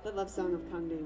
the love song of Kangding.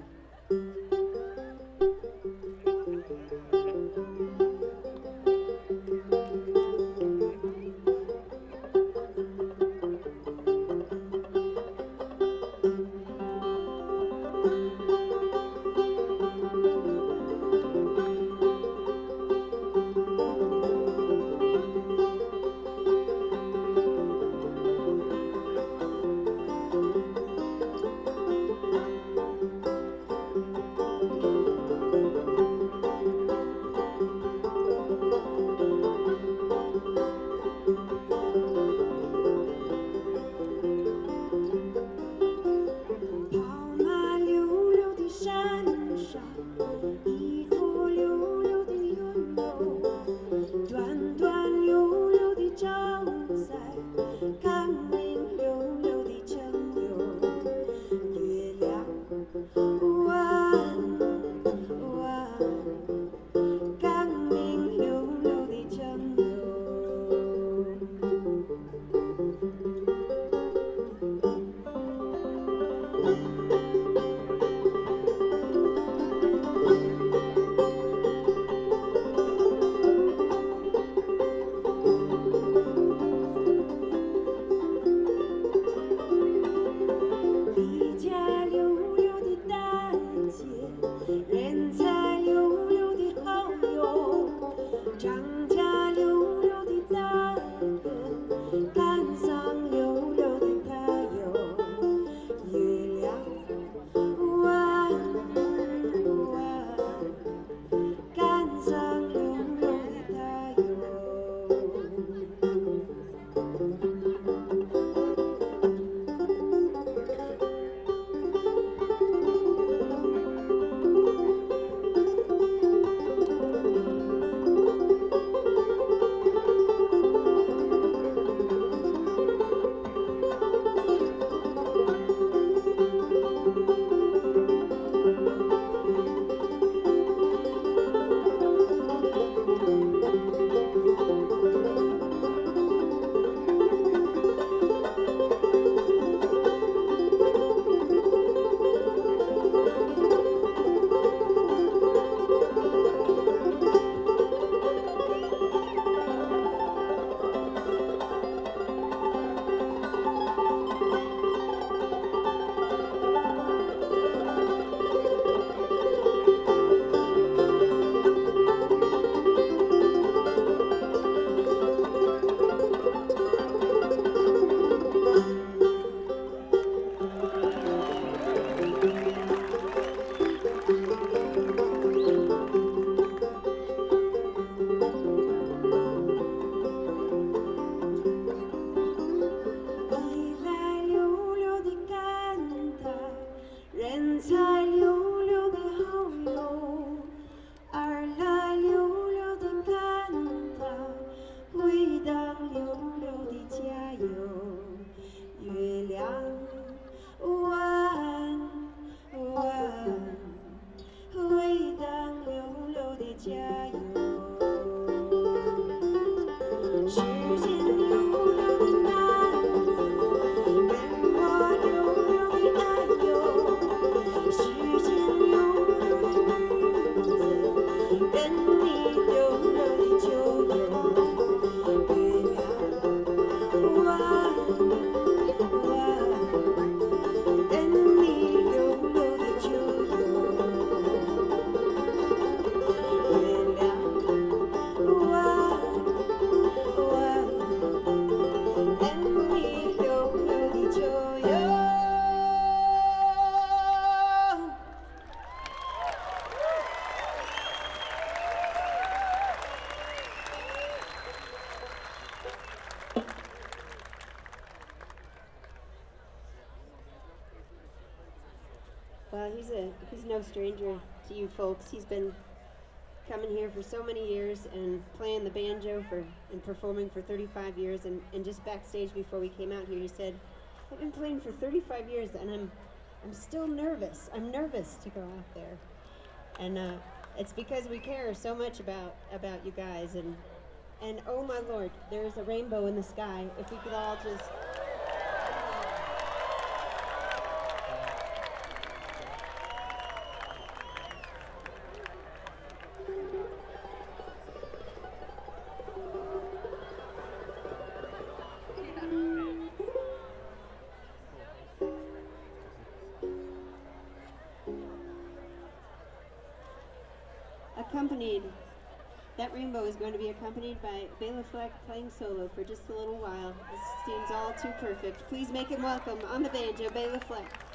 Well, he's no stranger to you folks. He's been coming here for so many years and playing the banjo and performing for 35 years. And just backstage before we came out here, he said, "I've been playing for 35 years and I'm still nervous. I'm nervous to go out there." And it's because we care so much about you guys. And oh my Lord, there's a rainbow in the sky. If we could all just... accompanied, that rainbow is going to be accompanied by Bela Fleck playing solo for just a little while. This seems all too perfect. Please make him welcome on the banjo, Bela Fleck.